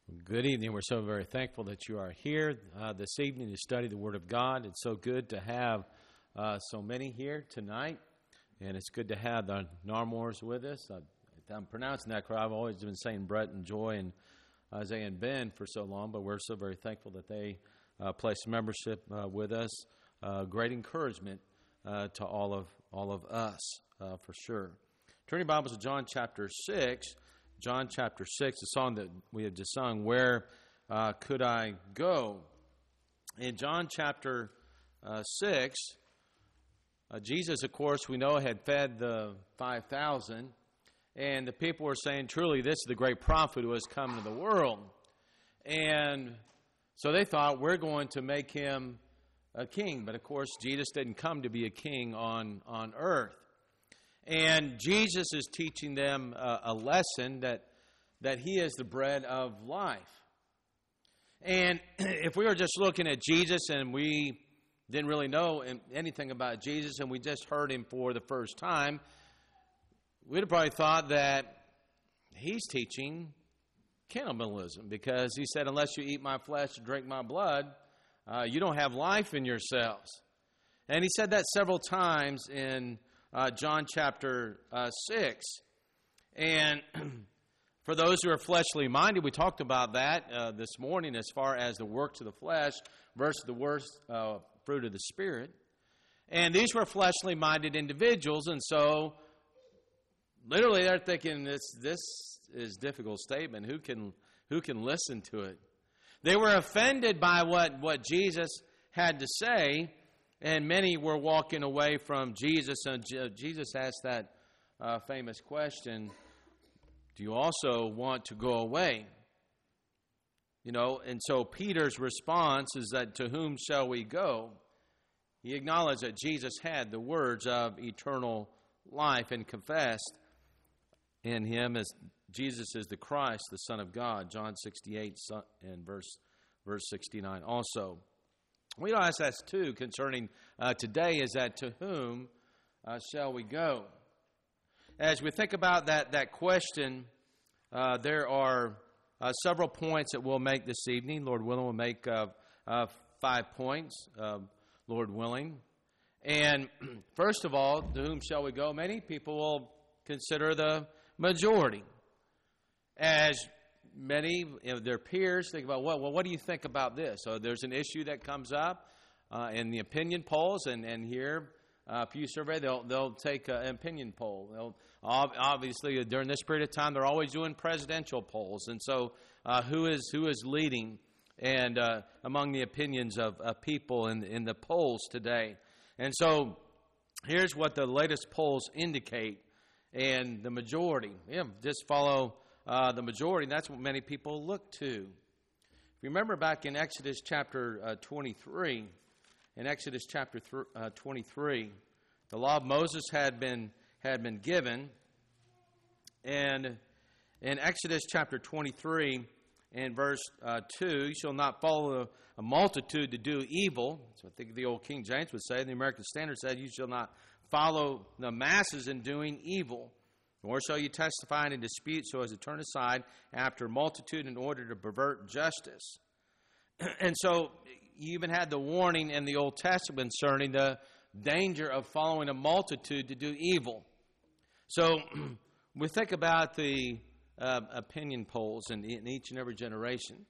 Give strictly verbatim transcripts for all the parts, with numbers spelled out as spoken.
Good evening. We're so very thankful that you are here uh, this evening to study the Word of God. It's so good to have uh, so many here tonight, and it's good to have the Narmores with us. Uh, if I'm pronouncing that correct. I've always been saying Brett and Joy and Isaiah and Ben for so long, but we're so very thankful that they uh, placed membership uh, with us. Uh, great encouragement uh, to all of all of us, uh, for sure. Turn your Bibles to John chapter six. John chapter six, the song that we had just sung, Where uh, Could I Go? In John chapter uh, six, uh, Jesus, of course, we know, had fed the five thousand, and the people were saying, truly, this is the great prophet who has come into the world. And so they thought, we're going to make him a king. But, of course, Jesus didn't come to be a king on, on earth. And Jesus is teaching them a, a lesson that that He is the bread of life. And if we were just looking at Jesus and we didn't really know anything about Jesus and we just heard Him for the first time, we'd have probably thought that He's teaching cannibalism, because He said, unless you eat my flesh and drink my blood, uh, you don't have life in yourselves. And He said that several times in Uh, John chapter uh, six. And for those who are fleshly minded, we talked about that uh, this morning as far as the works of the flesh versus the worst uh, fruit of the Spirit. And these were fleshly minded individuals, and so literally they're thinking, this this is a difficult statement. Who can who can listen to it? They were offended by what, what Jesus had to say. And many were walking away from Jesus. And Jesus asked that uh, famous question, do you also want to go away? You know, and so Peter's response is that, to whom shall we go? He acknowledged that Jesus had the words of eternal life and confessed in Him as Jesus is the Christ, the Son of God. John sixty-eight and verse, verse sixty-nine also. We ask that too concerning uh, today, is that to whom uh, shall we go? As we think about that that question, uh, there are uh, several points that we'll make this evening. Lord willing, we'll make uh, uh, five points, uh, Lord willing. And first of all, to whom shall we go? Many people will consider the majority. As many of their peers think about, well, well, what do you think about this? So there's an issue that comes up uh, in the opinion polls, and, and here, uh, Pew Survey, they'll they'll take an opinion poll. They'll, obviously, during this period of time, they're always doing presidential polls, and so uh, who is who is leading and uh, among the opinions of, of people in in the polls today? And so here's what the latest polls indicate, and the majority, yeah, just follow Uh, the majority, and that's what many people look to. If you remember back in Exodus chapter uh, twenty-three, in Exodus chapter th- uh, twenty-three, the law of Moses had been had been given, and in Exodus chapter twenty-three, in verse uh, two, you shall not follow a, a multitude to do evil. So I think the old King James would say, the American Standard said, you shall not follow the masses in doing evil. Nor shall you testify in a dispute so as to turn aside after multitude in order to pervert justice. And so you even had the warning in the Old Testament concerning the danger of following a multitude to do evil. So we think about the uh, opinion polls in, in each and every generation.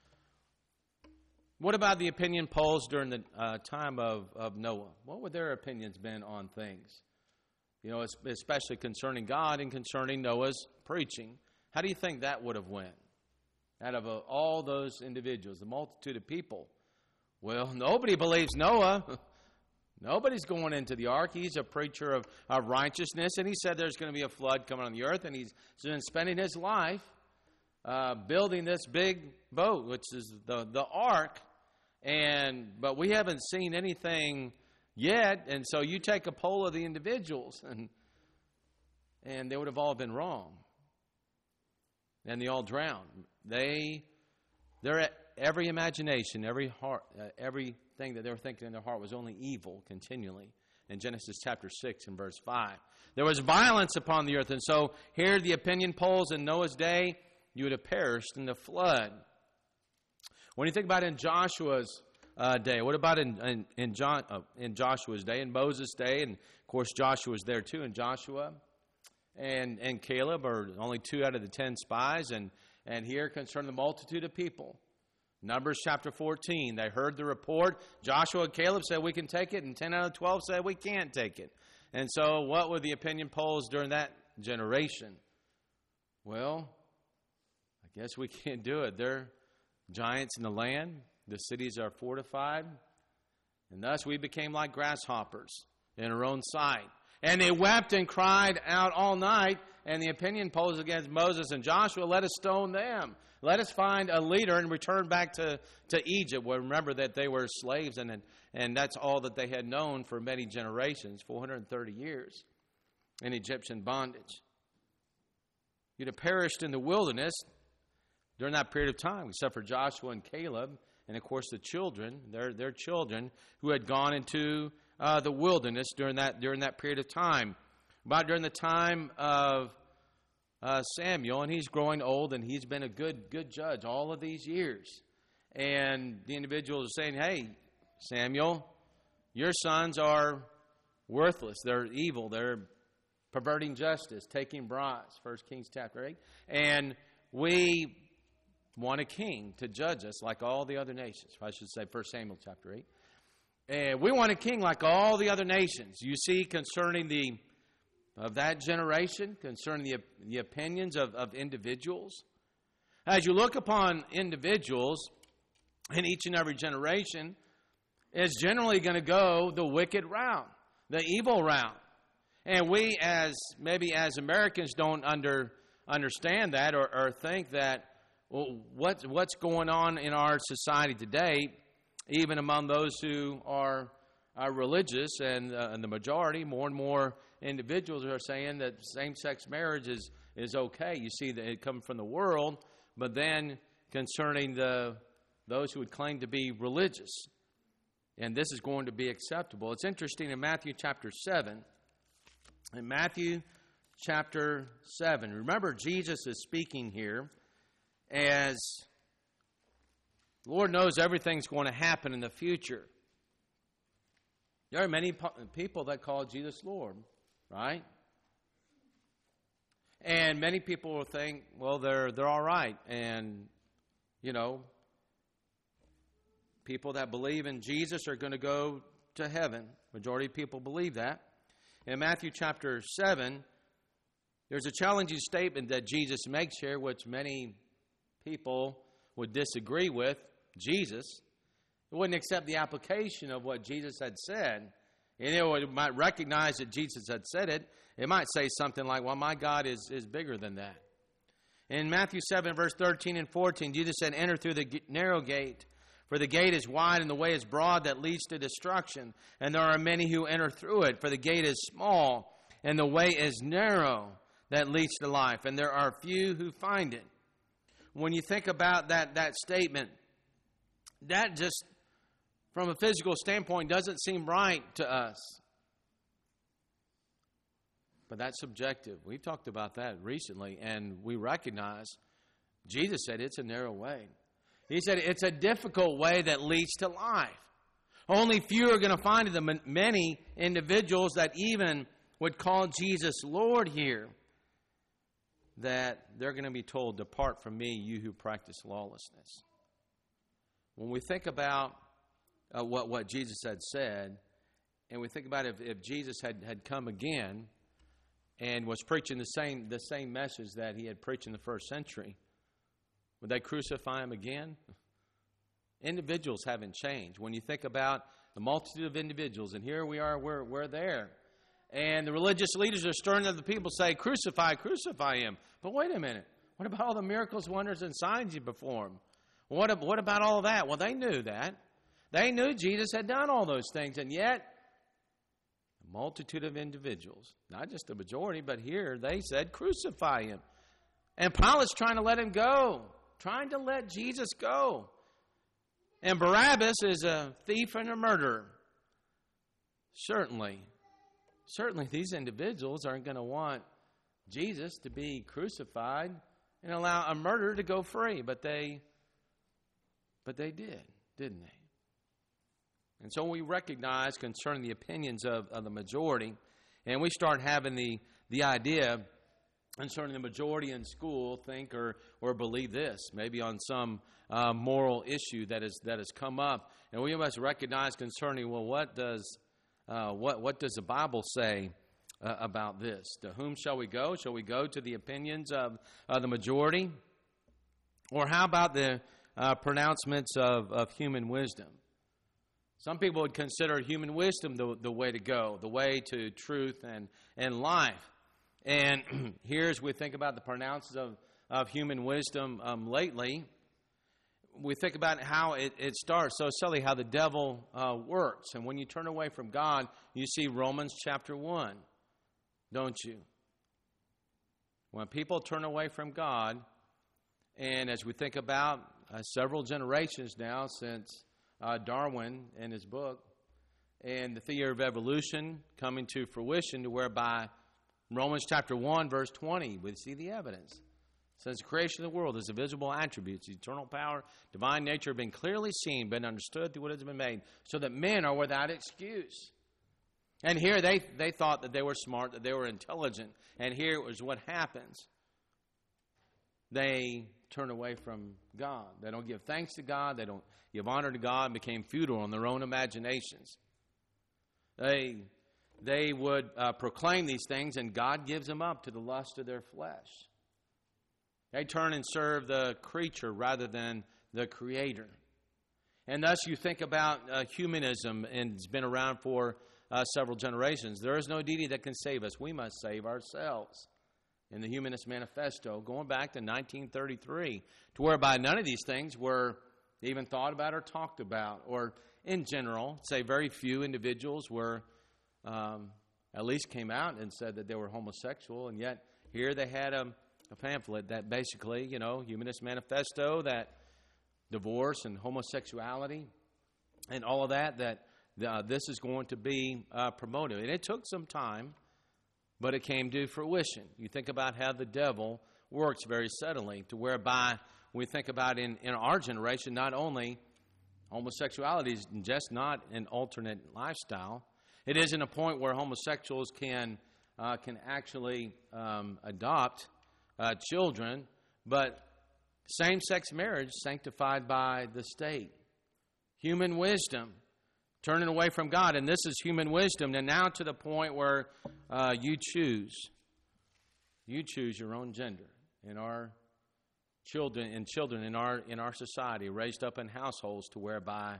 What about the opinion polls during the uh, time of, of Noah? What would their opinions been on things? You know, especially concerning God and concerning Noah's preaching. How do you think that would have went? Out of uh, all those individuals, the multitude of people. Well, nobody believes Noah. Nobody's going into the ark. He's a preacher of, of righteousness, and he said there's going to be a flood coming on the earth, and he's been spending his life uh, building this big boat, which is the, the ark. And but we haven't seen anything yet, and so you take a poll of the individuals, and and they would have all been wrong, and they all drowned. They, their every imagination, every heart, uh, everything that they were thinking in their heart was only evil continually. In Genesis chapter six and verse five, there was violence upon the earth, and so here the opinion polls in Noah's day, you would have perished in the flood. When you think about in Joshua's uh, day, what about in in, in, John, uh, in Joshua's day, in Moses' day, and of course Joshua was there too, and Joshua and and Caleb are only two out of the ten spies, and, and here concerning the multitude of people. Numbers chapter fourteen, they heard the report. Joshua and Caleb said we can take it, and ten out of twelve said we can't take it. And so what were the opinion polls during that generation? Well, I guess we can't do it. They're giants in the land. The cities are fortified. And thus we became like grasshoppers in our own sight. And they wept and cried out all night. And the opinion polls against Moses and Joshua, let us stone them. Let us find a leader and return back to, to Egypt. Well, remember that they were slaves, and, and that's all that they had known for many generations, four hundred thirty years in Egyptian bondage. You'd have perished in the wilderness during that period of time, except for Joshua and Caleb, and of course the children, their their children, who had gone into uh, the wilderness during that during that period of time. About during the time of uh, Samuel, and he's growing old, and he's been a good good judge all of these years. And the individuals are saying, "Hey, Samuel, your sons are worthless. They're evil. They're perverting justice, taking bribes." First Kings chapter eight, and we want a king to judge us like all the other nations. I should say First Samuel chapter eight. And we want a king like all the other nations. You see, concerning the of that generation, concerning the, the opinions of, of individuals. As you look upon individuals in each and every generation, it's generally going to go the wicked route, the evil route. And we, as maybe as Americans, don't under understand that or, or think that, well, what, what's going on in our society today, even among those who are, are religious, and, uh, and the majority, more and more individuals are saying that same-sex marriage is, is okay. You see that it comes from the world, but then concerning the those who would claim to be religious, and this is going to be acceptable. It's interesting in Matthew chapter seven. In Matthew chapter seven, remember Jesus is speaking here as the Lord knows everything's going to happen in the future. There are many people that call Jesus Lord, right? And many people will think, well, they're they're all right. And, you know, people that believe in Jesus are going to go to heaven. Majority of people believe that. In Matthew chapter seven, there's a challenging statement that Jesus makes here, which many people would disagree with Jesus. They wouldn't accept the application of what Jesus had said. And they might recognize that Jesus had said it. It might say something like, well, my God is, is bigger than that. In Matthew seven, verse thirteen and fourteen, Jesus said, enter through the narrow gate. For the gate is wide and the way is broad that leads to destruction. And there are many who enter through it. For the gate is small and the way is narrow that leads to life. And there are few who find it. When you think about that, that statement, that just, from a physical standpoint, doesn't seem right to us. But that's subjective. We've talked about that recently, and we recognize Jesus said it's a narrow way. He said it's a difficult way that leads to life. Only few are going to find it. The many individuals that even would call Jesus Lord here, that they're going to be told, depart from me, you who practice lawlessness. When we think about uh, what, what Jesus had said, and we think about if, if Jesus had, had come again and was preaching the same the same message that he had preached in the first century, would they crucify him again? Individuals haven't changed. When you think about the multitude of individuals, and here we are, we're, we're there. And the religious leaders are stirring up the people, say, crucify, crucify him. But wait a minute. What about all the miracles, wonders, and signs you performed? What, what about all of that? Well, they knew that. They knew Jesus had done all those things. And yet, a multitude of individuals, not just the majority, but here they said, crucify him. And Pilate's trying to let him go. Trying to let Jesus go. And Barabbas is a thief and a murderer. Certainly, certainly these individuals aren't going to want Jesus to be crucified and allow a murderer to go free. But they But they did, didn't they? And so we recognize concerning the opinions of, of the majority, and we start having the, the idea concerning the majority in school think or, or believe this, maybe on some uh, moral issue that is that has come up. And we must recognize concerning, well, what does uh, what what does the Bible say uh, about this? To whom shall we go? Shall we go to the opinions of uh, the majority? Or how about the uh, pronouncements of, of human wisdom? Some people would consider human wisdom the, the way to go, the way to truth and, and life. And here, as we think about the pronouncements of, of human wisdom um, lately, we think about how it, it starts. So silly how the devil uh, works. And when you turn away from God, you see Romans chapter one, don't you? When people turn away from God, and as we think about uh, several generations now since uh, Darwin in his book, and the theory of evolution coming to fruition, to whereby Romans chapter one, verse twenty, we see the evidence. Since the creation of the world, his invisible attributes, eternal power, divine nature have been clearly seen, been understood through what has been made, so that men are without excuse. And here they, they thought that they were smart, that they were intelligent. And here was what happens. They turn away from God. They don't give thanks to God. They don't give honor to God, and became futile in their own imaginations. They, they would uh, proclaim these things, and God gives them up to the lust of their flesh. They turn and serve the creature rather than the Creator. And thus you think about uh, humanism, and it's been around for uh, several generations. There is no deity that can save us. We must save ourselves. In the Humanist Manifesto, going back to nineteen thirty-three, to whereby none of these things were even thought about or talked about. Or in general, say very few individuals were, um, at least came out and said that they were homosexual, and yet here they had a a pamphlet that basically, you know, Humanist Manifesto, that divorce and homosexuality and all of that, that uh, this is going to be uh, promoted. And it took some time, but it came to fruition. You think about how the devil works very subtly, to whereby we think about in, in our generation, not only homosexuality is just not an alternate lifestyle, it isn't a point where homosexuals can, uh, can actually um, adopt Uh, children, but same-sex marriage sanctified by the state. Human wisdom, turning away from God, and this is human wisdom. And now to the point where uh, you choose, you choose your own gender. In our children, and children in our in our society, raised up in households to whereby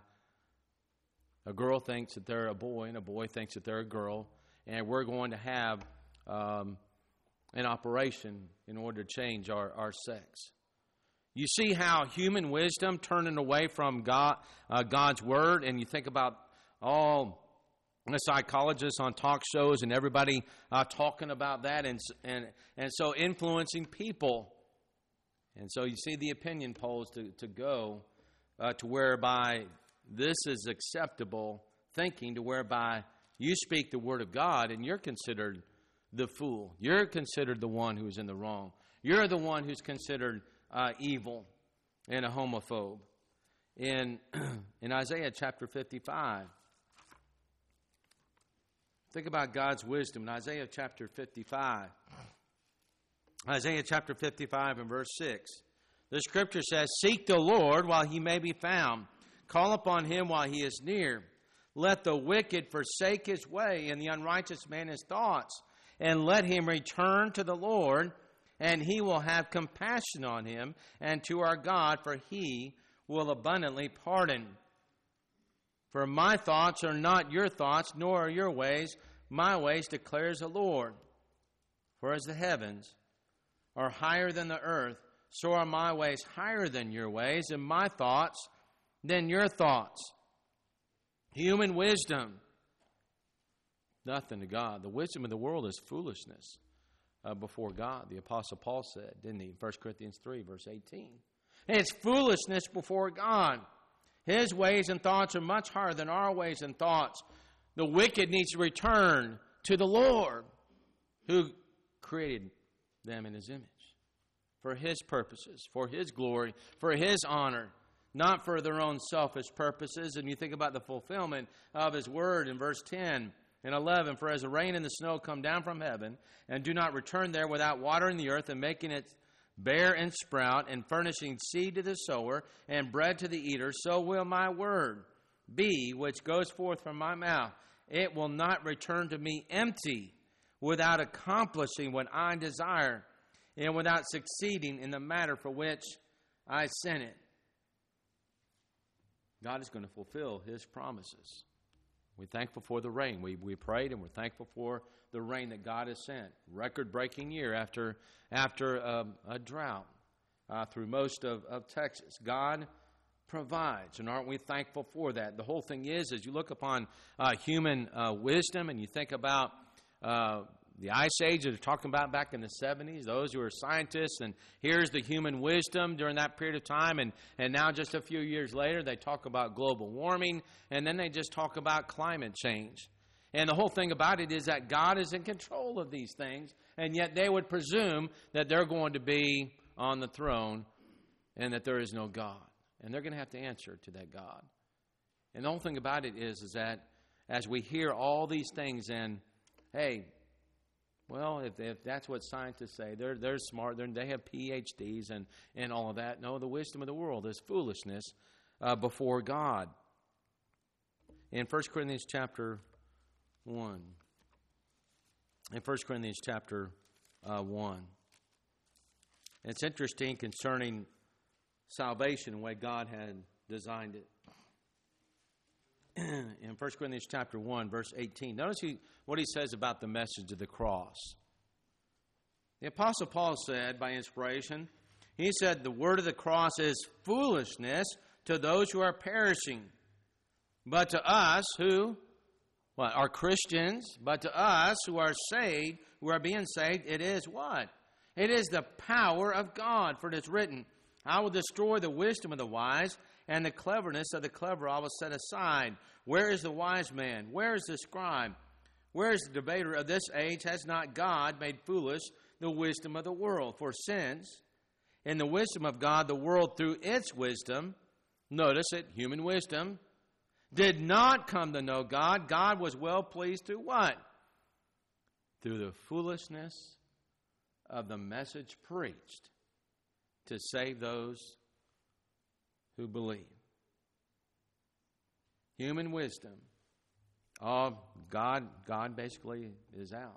a girl thinks that they're a boy, and a boy thinks that they're a girl, and we're going to have Um, an operation in order to change our, our sex. You see how human wisdom turning away from God, uh, God's Word, and you think about all the psychologists on talk shows and everybody uh, talking about that, and, and, and so influencing people. And so you see the opinion polls to, to go uh, to whereby this is acceptable thinking, to whereby you speak the Word of God and you're considered the fool. You're considered the one who's in the wrong. You're the one who's considered uh, evil and a homophobe. In, in Isaiah chapter fifty-five, think about God's wisdom. In Isaiah chapter fifty-five, Isaiah chapter fifty-five and verse six, the scripture says, "Seek the Lord while he may be found. Call upon him while he is near. Let the wicked forsake his way, and the unrighteous man his thoughts. And let him return to the Lord, and he will have compassion on him, and to our God, for he will abundantly pardon. For my thoughts are not your thoughts, nor are your ways my ways, declares the Lord. For as the heavens are higher than the earth, so are my ways higher than your ways, and my thoughts than your thoughts." Human wisdom, nothing to God. The wisdom of the world is foolishness uh, before God. The Apostle Paul said, didn't he? First Corinthians three, verse eighteen. And it's foolishness before God. His ways and thoughts are much higher than our ways and thoughts. The wicked needs to return to the Lord, who created them in his image, for his purposes, for his glory, for his honor. not for their own selfish purposes. And you think about the fulfillment of His word in verse ten and eleven. For as the rain and the snow come down from heaven, and do not return there without watering the earth and making it bear and sprout, and furnishing seed to the sower and bread to the eater, so will my word be which goes forth from my mouth. It will not return to me empty, without accomplishing what I desire, and without succeeding in the matter for which I sent it. God is going to fulfill His promises. We're thankful for the rain. We we prayed, and we're thankful for the rain that God has sent. Record-breaking year after after um, a drought uh, through most of, of Texas. God provides, and aren't we thankful for that? The whole thing is, as you look upon uh, human uh, wisdom, and you think about uh, the Ice Age that they're talking about back in the seventies, those who are scientists, and here's the human wisdom during that period of time, and, and now just a few years later, they talk about global warming, and then they just talk about climate change. And the whole thing about it is that God is in control of these things, and yet they would presume that they're going to be on the throne and that there is no God. And they're going to have to answer to that God. And the whole thing about it is, is that as we hear all these things, and hey, well, if, if that's what scientists say, they're they're smart, they're, they have P H Ds and, and all of that. No, the wisdom of the world is foolishness uh, before God. In First Corinthians chapter one, in First Corinthians chapter uh, one, it's interesting concerning salvation, the way God had designed it. In First Corinthians chapter one, verse eighteen, notice he, what he says about the message of the cross. The Apostle Paul said, by inspiration, he said, the word of the cross is foolishness to those who are perishing. But to us who what, are Christians, but to us who are saved, who are being saved, it is what? It is the power of God, for it is written, I will destroy the wisdom of the wise, and the cleverness of the clever I will set aside. Where is the wise man? Where is the scribe? Where is the debater of this age? Has not God made foolish the wisdom of the world? For since, in the wisdom of God, the world through its wisdom, notice it, human wisdom, did not come to know God, God was well pleased to what? Through the foolishness of the message preached, to save those who believe. Human wisdom. Oh, God, God basically is out.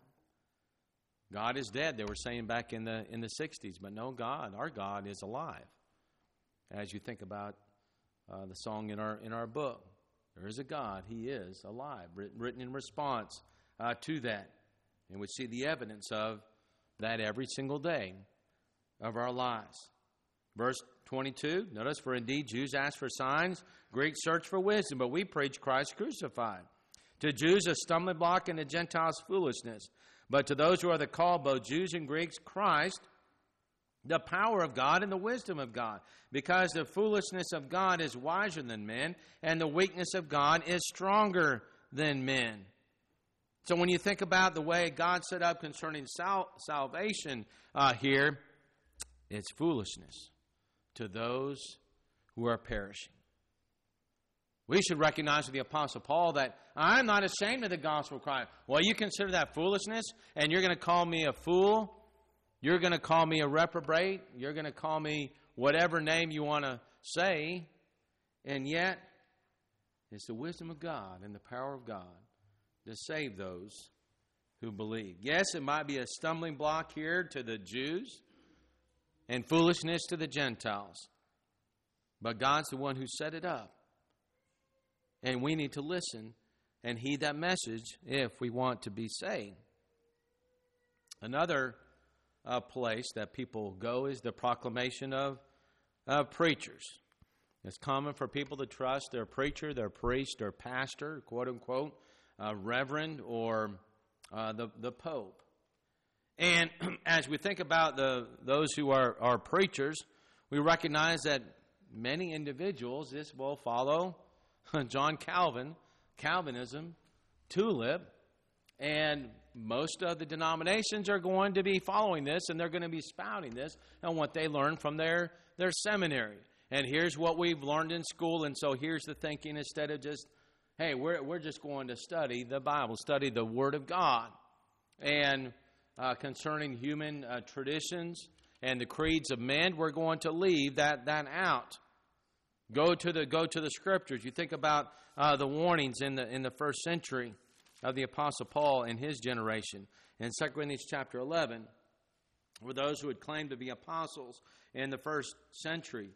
God is dead, they were saying back in the in the sixties. But no, God, our God is alive. As you think about uh, the song in our in our book, there is a God, He is alive, written in response uh, to that. And we see the evidence of that every single day of our lives. Verse twenty-two, notice, for indeed Jews ask for signs, Greeks search for wisdom, but we preach Christ crucified. To Jews a stumbling block, and to Gentiles foolishness. But to those who are the called, both Jews and Greeks, Christ, the power of God and the wisdom of God. Because the foolishness of God is wiser than men, and the weakness of God is stronger than men. So when you think about the way God set up concerning sal- salvation uh, here, it's foolishness to those who are perishing. We should recognize with the Apostle Paul that I'm not ashamed of the gospel of Christ. Well, you consider that foolishness, and you're going to call me a fool? You're going to call me a reprobate? You're going to call me whatever name you want to say? And yet, it's the wisdom of God and the power of God to save those who believe. Yes, it might be a stumbling block here to the Jews and foolishness to the Gentiles. But God's the one who set it up. And we need to listen and heed that message if we want to be saved. Another uh, place that people go is the proclamation of uh, preachers. It's common for people to trust their preacher, their priest, their pastor, quote unquote, uh, reverend, or uh, the, the Pope. And as we think about the those who are, are preachers, we recognize that many individuals, this will follow John Calvin, Calvinism, tulip, and most of the denominations are going to be following this, and they're going to be spouting this and what they learned from their, their seminary. And here's what we've learned in school, and so here's the thinking instead of just, hey, we're we're just going to study the Bible, study the Word of God. And uh, concerning human uh, traditions and the creeds of men, we're going to leave that, that out. Go to the go to the Scriptures. You think about uh, the warnings in the in the first century of the Apostle Paul and his generation. In Second Corinthians chapter eleven, were those who had claimed to be apostles in the first century.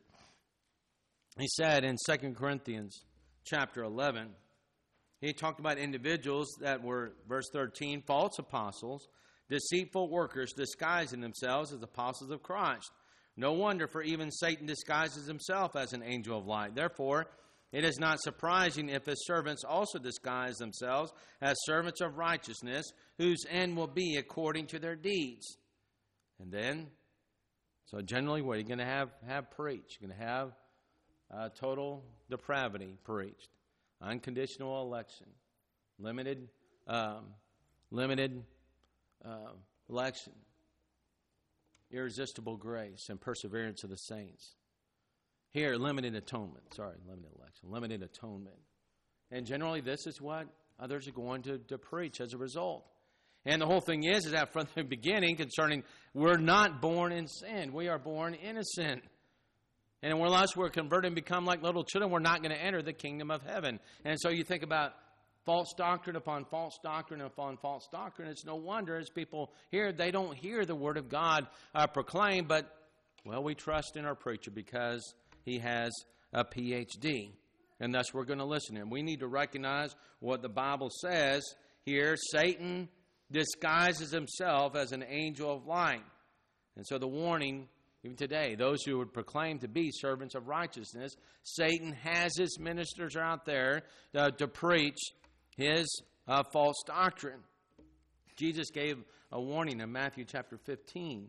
He said in Second Corinthians chapter eleven, he talked about individuals that were, verse thirteen, false apostles, deceitful workers disguising themselves as apostles of Christ. No wonder, for even Satan disguises himself as an angel of light. Therefore, it is not surprising if his servants also disguise themselves as servants of righteousness, whose end will be according to their deeds. And then, so generally, what are you going to have, have preached? You're going to have uh, total depravity preached, unconditional election, limited, um, limited uh, election, irresistible grace, and perseverance of the saints. Here, limited atonement. Sorry, limited election. Limited atonement. And generally, this is what others are going to, to preach as a result. And the whole thing is, is that from the beginning, concerning we're not born in sin. We are born innocent. And unless we're converted and become like little children, we're not going to enter the kingdom of heaven. And so you think about false doctrine upon false doctrine upon false doctrine. It's no wonder as people hear, they don't hear the Word of God uh, proclaimed, but, well, we trust in our preacher because he has a P H D. And thus we're going to listen to him. We need to recognize what the Bible says here. Satan disguises himself as an angel of light. And so the warning, even today, those who would proclaim to be servants of righteousness, Satan has his ministers out there uh, to preach his uh, false doctrine. Jesus gave a warning in Matthew chapter fifteen.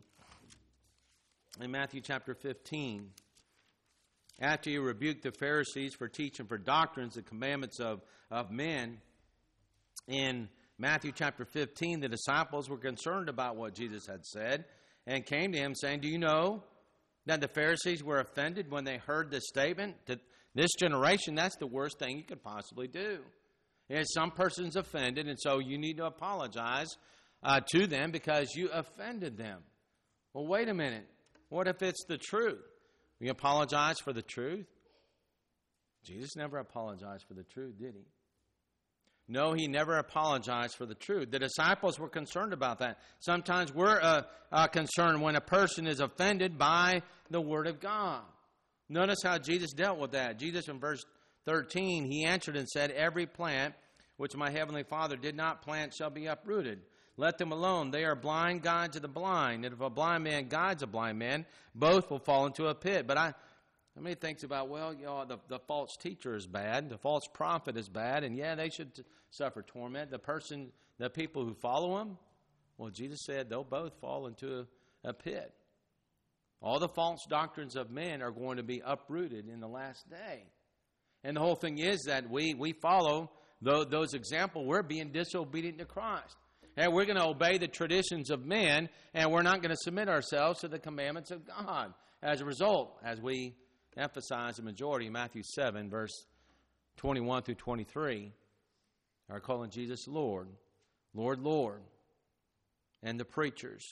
In Matthew chapter fifteen, after he rebuked the Pharisees for teaching for doctrines the commandments of, of men, in Matthew chapter fifteen, the disciples were concerned about what Jesus had said and came to him saying, do you know that the Pharisees were offended when they heard this statement? That this generation, that's the worst thing you could possibly do. And some person's offended, and so you need to apologize uh, to them because you offended them. Well, wait a minute. What if it's the truth? We apologize for the truth? Jesus never apologized for the truth, did he? No, he never apologized for the truth. The disciples were concerned about that. Sometimes we're uh, uh, concerned when a person is offended by the Word of God. Notice how Jesus dealt with that. Jesus in verse thirteen, he answered and said, every plant which my heavenly Father did not plant shall be uprooted. Let them alone. They are blind guides of the blind. And if a blind man guides a blind man, both will fall into a pit. But I, how many thinks about, well, you know, the, the false teacher is bad, the false prophet is bad, and yeah, they should t- suffer torment. The person, the people who follow him, well, Jesus said they'll both fall into a, a pit. All the false doctrines of men are going to be uprooted in the last day. And the whole thing is that we, we follow those, those examples. We're being disobedient to Christ. And we're going to obey the traditions of men, and we're not going to submit ourselves to the commandments of God. As a result, as we emphasize the majority in Matthew seven, verse twenty-one through twenty-three, are calling Jesus Lord, Lord, Lord, and the preachers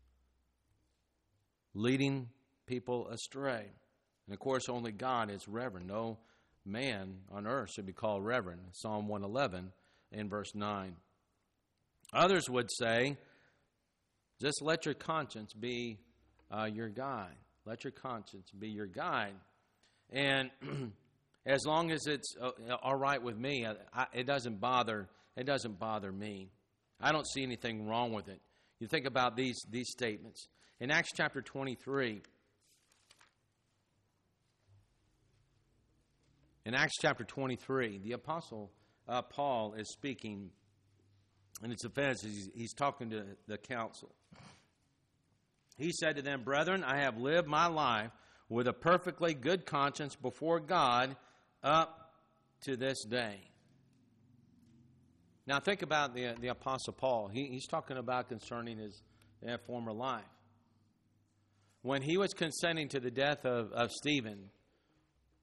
leading people astray. And of course, only God is reverend. No man on earth should be called reverend. Psalm one eleven in verse nine. Others would say, just let your conscience be uh, your guide. Let your conscience be your guide. And as long as it's uh, all right with me, I, it doesn't bother. It doesn't bother me. I don't see anything wrong with it. You think about these these statements in Acts chapter twenty-three. In Acts chapter twenty-three, the apostle uh, Paul is speaking, and it's offense. He's, he's talking to the council. He said to them, brethren, I have lived my life with a perfectly good conscience before God up to this day. Now think about the, the Apostle Paul. He, he's talking about concerning his uh, former life. When he was consenting to the death of, of Stephen,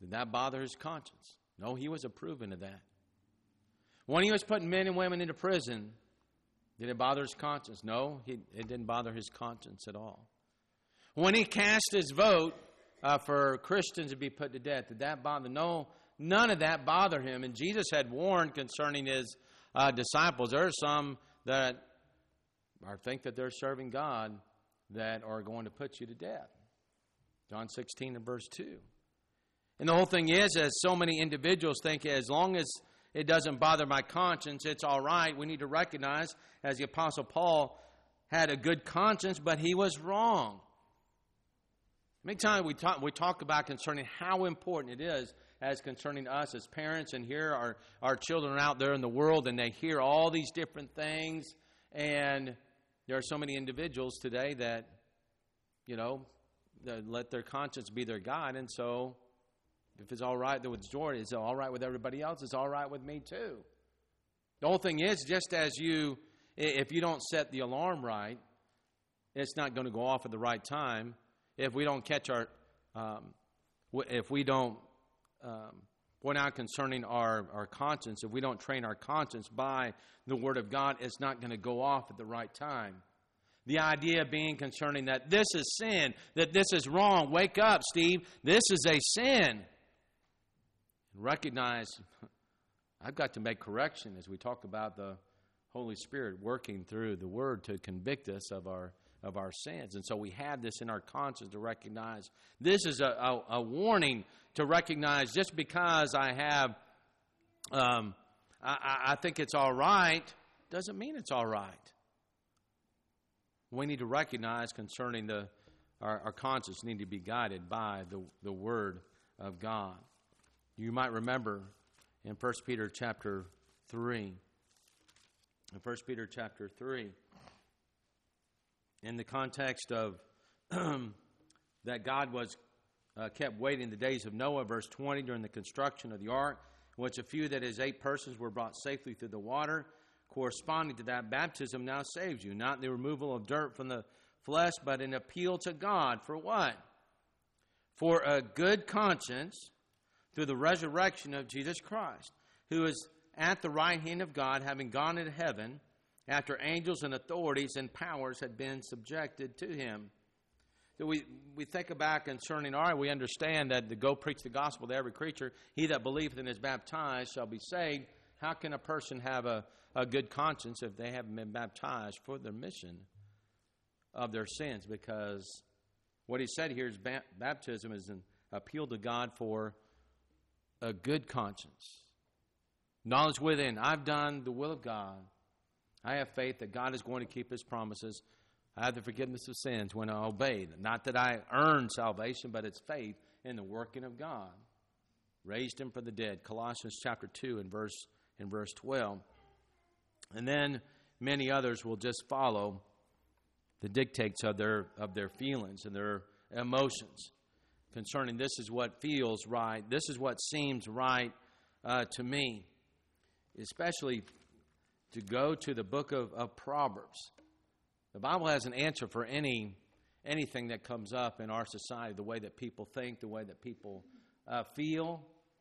Did that bother his conscience? No, he was approving of that. When he was putting men and women into prison, did it bother his conscience? No, he, it didn't bother his conscience at all. When he cast his vote uh, for Christians to be put to death, did that bother? No, none of that bothered him. And Jesus had warned concerning his uh, disciples. There are some that are think that they're serving God that are going to put you to death. John sixteen and verse two. And the whole thing is, as so many individuals think, as long as it doesn't bother my conscience, it's all right. We need to recognize, as the Apostle Paul had a good conscience, but he was wrong. Many times we talk, we talk about concerning how important it is as concerning us as parents, and here our, our children are out there in the world, and they hear all these different things, and there are so many individuals today that, you know, that let their conscience be their guide, and so if it's all right with Jordan, it's all right with everybody else, it's all right with me too. The whole thing is, just as you, if you don't set the alarm right, it's not going to go off at the right time. If we don't catch our, um, if we don't um, point out concerning our, our conscience, if we don't train our conscience by the Word of God, it's not going to go off at the right time. The idea being concerning that this is sin, that this is wrong. Wake up, Steve. This is a sin. Recognize, I've got to make correction as we talk about the Holy Spirit working through the Word to convict us of our of our sins. And so we have this in our conscience to recognize. This is a, a, a warning to recognize just because I have, um, I, I think it's all right, doesn't mean it's all right. We need to recognize concerning the our, our conscience need to be guided by the, the Word of God. You might remember in First Peter chapter three, in First Peter chapter three, in the context of that God was uh, kept waiting the days of Noah, verse twenty, during the construction of the ark, in which a few, that is, eight persons, were brought safely through the water. Corresponding to that, baptism now saves you, not the removal of dirt from the flesh, but an appeal to God. For what? For a good conscience through the resurrection of Jesus Christ, who is at the right hand of God, having gone into heaven, after angels and authorities and powers had been subjected to him. So we, we think about concerning, all right, we understand that to go preach the gospel to every creature, he that believeth and is baptized shall be saved. How can a person have a, a good conscience if they haven't been baptized for the remission of their sins? Because what he said here is ba- baptism is an appeal to God for a good conscience. Knowledge within, I've done the will of God. I have faith that God is going to keep his promises. I have the forgiveness of sins when I obey. Not that I earn salvation, but it's faith in the working of God. Raised him from the dead. Colossians chapter two and verse in verse twelve. And then many others will just follow the dictates of their of their feelings and their emotions concerning this is what feels right. This is what seems right uh, to me. Especially to go to the book of, of Proverbs. The Bible has an answer for any anything that comes up in our society, the way that people think, the way that people uh, feel.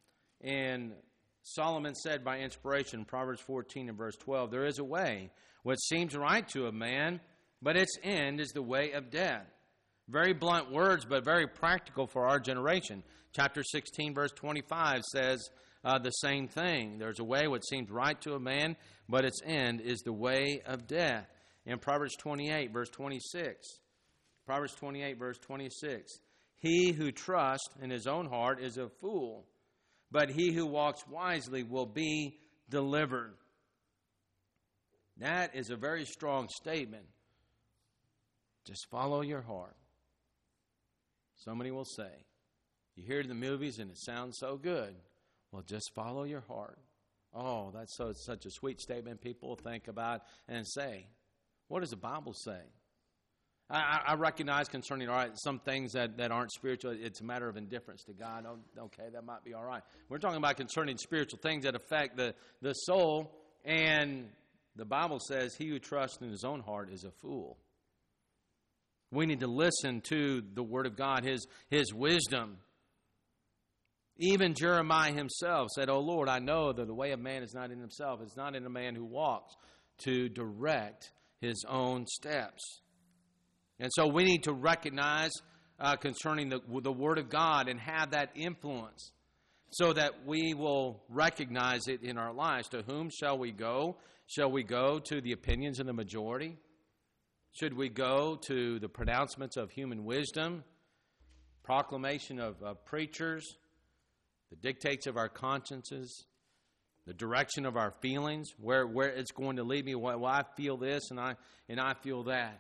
And Solomon said by inspiration, Proverbs fourteen and verse twelve, there is a way which seems right to a man, but its end is the way of death. Very blunt words, but very practical for our generation. Chapter sixteen, verse twenty-five says, Uh, the same thing. There's a way which seems right to a man, but its end is the way of death. In Proverbs twenty-eight, verse twenty-six, Proverbs twenty-eight, verse twenty-six, he who trusts in his own heart is a fool, but he who walks wisely will be delivered. That is a very strong statement. Just follow your heart. Somebody will say, you hear the movies and it sounds so good. Well, just follow your heart. Oh, that's so such a sweet statement people think about and say. What does the Bible say? I, I recognize concerning, all right, some things that, that aren't spiritual, it's a matter of indifference to God. Oh, okay, that might be all right. We're talking about concerning spiritual things that affect the, the soul, and the Bible says he who trusts in his own heart is a fool. We need to listen to the Word of God, His, His wisdom. Even Jeremiah himself said, "O Lord, I know that the way of man is not in himself. It's not in a man who walks to direct his own steps." And so we need to recognize uh, concerning the, the Word of God and have that influence so that we will recognize it in our lives. To whom shall we go? Shall we go to the opinions of the majority? Should we go to the pronouncements of human wisdom, proclamation of, of preachers, the dictates of our consciences, the direction of our feelings, where, where it's going to lead me? Well, I feel this and I and I feel that.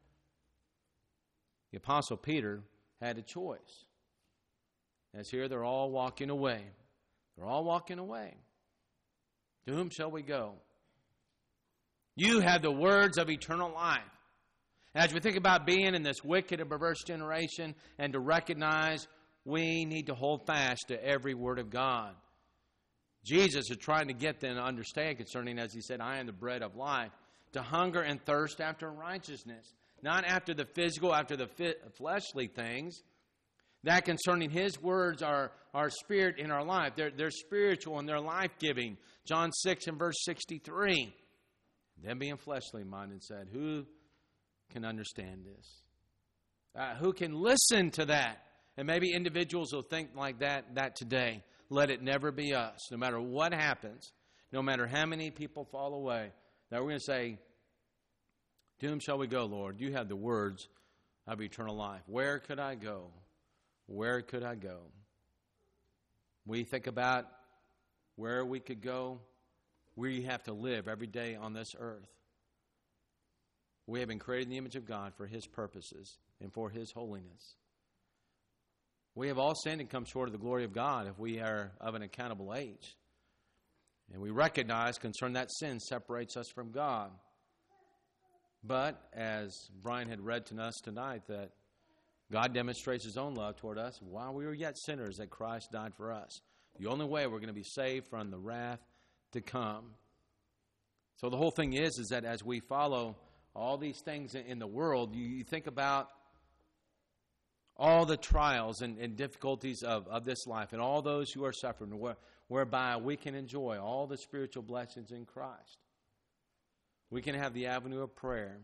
The Apostle Peter had a choice. As here, they're all walking away. They're all walking away. To whom shall we go? You have the words of eternal life. As we think about being in this wicked and perverse generation and to recognize we need to hold fast to every word of God. Jesus is trying to get them to understand concerning, as he said, I am the bread of life, to hunger and thirst after righteousness. Not after the physical, after the fleshly things. That concerning his words are, are spirit in our life. They're, they're spiritual and they're life-giving. John six and verse sixty-three. Them being fleshly minded said, who can understand this? Uh, who can listen to that? And maybe individuals will think like that, that today. Let it never be us. No matter what happens, no matter how many people fall away, that we're going to say, to whom shall we go, Lord? You have the words of eternal life. Where could I go? Where could I go? We think about where we could go, where you have to live every day on this earth. We have been created in the image of God for his purposes and for his holiness. We have all sinned and come short of the glory of God if we are of an accountable age. And we recognize concern that sin separates us from God. But as Brian had read to us tonight, that God demonstrates his own love toward us while we were yet sinners, that Christ died for us. The only way we're going to be saved from the wrath to come. So the whole thing is, is that as we follow all these things in the world, you, you think about all the trials and, and difficulties of, of this life and all those who are suffering, where, whereby we can enjoy all the spiritual blessings in Christ. We can have the avenue of prayer,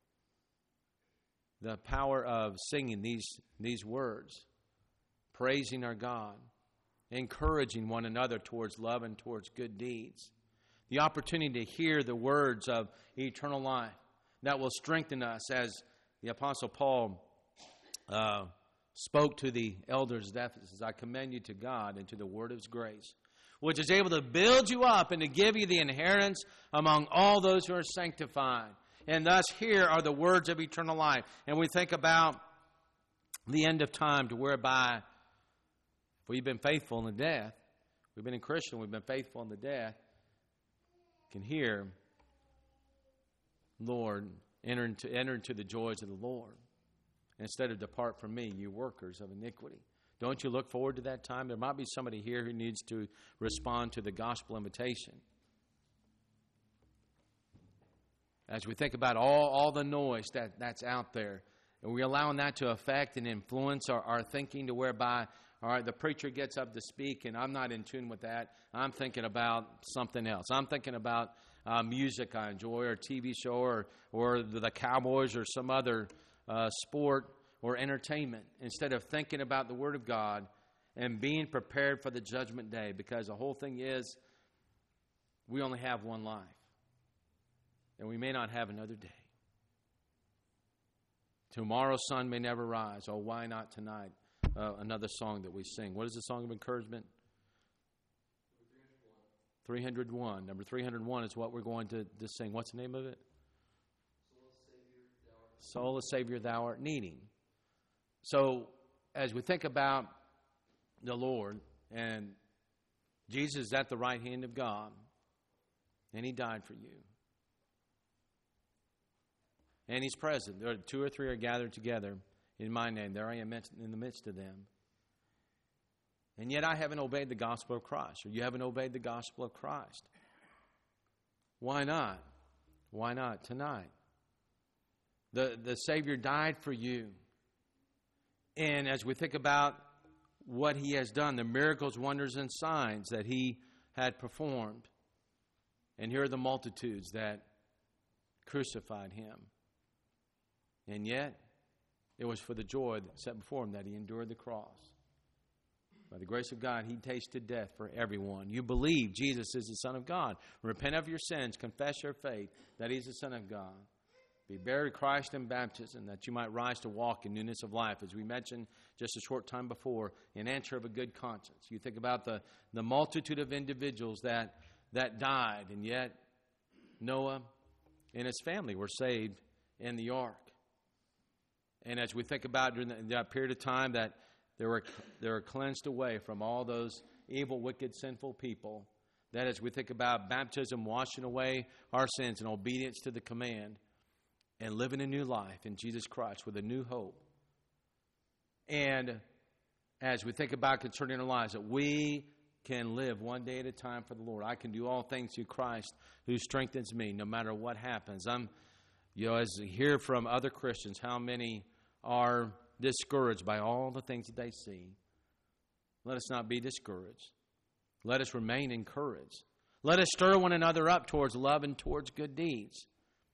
the power of singing these, these words, praising our God, encouraging one another towards love and towards good deeds, the opportunity to hear the words of eternal life that will strengthen us, as the Apostle Paul uh, spoke to the elders of Ephesus, I commend you to God and to the word of his grace, which is able to build you up and to give you the inheritance among all those who are sanctified. And thus here are the words of eternal life. And we think about the end of time, to whereby if we've been faithful in the death, we've been a Christian, we've been faithful in the death, can hear, Lord, enter into, enter into the joys of the Lord. Instead of depart from me, you workers of iniquity. Don't you look forward to that time? There might be somebody here who needs to respond to the gospel invitation. As we think about all, all the noise that, that's out there, and we're allowing that to affect and influence our, our thinking, to whereby, all right, the preacher gets up to speak, and I'm not in tune with that. I'm thinking about something else. I'm thinking about uh, music I enjoy, or a T V show, or, or the Cowboys, or some other uh, sport or entertainment, instead of thinking about the Word of God and being prepared for the judgment day. Because the whole thing is, we only have one life, and we may not have another day. Tomorrow's sun may never rise. Oh, why not tonight? Uh, another song that we sing. What is the song of encouragement? three hundred one. Number three hundred one is what we're going to, to sing. What's the name of it? Soul, the Savior, thou art needing. So, as we think about the Lord, and Jesus is at the right hand of God, and he died for you. And he's present. There are two or three are gathered together in my name. There I am in the midst of them. And yet I haven't obeyed the gospel of Christ, or you haven't obeyed the gospel of Christ. Why not? Why not tonight? The, the Savior died for you. And as we think about what he has done, the miracles, wonders, and signs that he had performed. And here are the multitudes that crucified him. And yet, it was for the joy that set before him that he endured the cross. By the grace of God, he tasted death for everyone. You believe Jesus is the Son of God. Repent of your sins. Confess your faith that he's the Son of God. Be buried with Christ in baptism, that you might rise to walk in newness of life, as we mentioned just a short time before, in answer of a good conscience. You think about the, the multitude of individuals that, that died, and yet Noah and his family were saved in the ark. And as we think about during that period of time that they were, they were cleansed away from all those evil, wicked, sinful people, that as we think about baptism, washing away our sins in obedience to the command, and living a new life in Jesus Christ with a new hope. And as we think about concerning our lives, that we can live one day at a time for the Lord. I can do all things through Christ who strengthens me, no matter what happens. I'm, you know, as I hear from other Christians, how many are discouraged by all the things that they see. Let us not be discouraged. Let us remain encouraged. Let us stir one another up towards love and towards good deeds.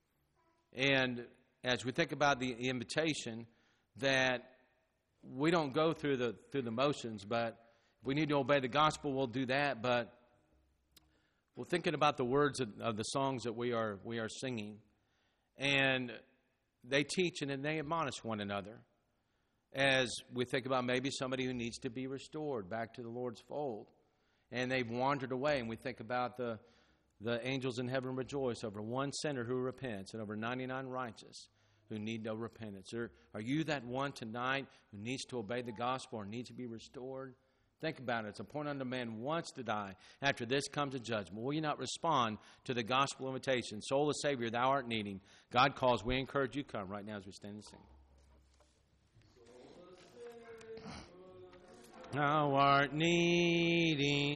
And as we think about the invitation, that we don't go through the through the motions, but if we need to obey the gospel, we'll do that. But we're thinking about the words of, of the songs that we are we are singing, and they teach and they admonish one another. As we think about maybe somebody who needs to be restored back to the Lord's fold, and they've wandered away, and we think about the The angels in heaven rejoice over one sinner who repents and over ninety-nine righteous who need no repentance. Are, are you that one tonight who needs to obey the gospel or needs to be restored? Think about it. It's appointed unto man once to die. After this comes a judgment. Will you not respond to the gospel invitation? Soul of Savior, thou art needing. God calls. We encourage you. Come right now as we stand and sing. Thou art needing.